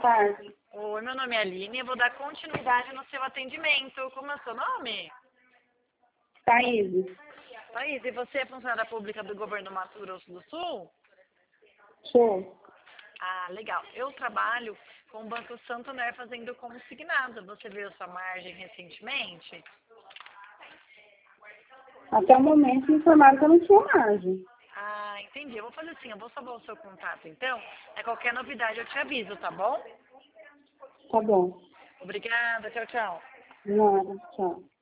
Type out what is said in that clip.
tarde. Oi, meu nome é Aline e eu vou dar continuidade no seu atendimento. Como é o seu nome? Thaís. Thaís, e você é funcionária pública do governo Mato Grosso do Sul? Show. Ah, legal. Eu trabalho com o Banco Santander fazendo consignado. Você viu sua margem recentemente? Até o momento me informaram que eu não tinha margem. Ah, entendi. Eu vou fazer assim, eu vou salvar o seu contato, então. Qualquer novidade eu te aviso, tá bom? Tá bom. Obrigada, tchau, tchau. Nada. Tchau.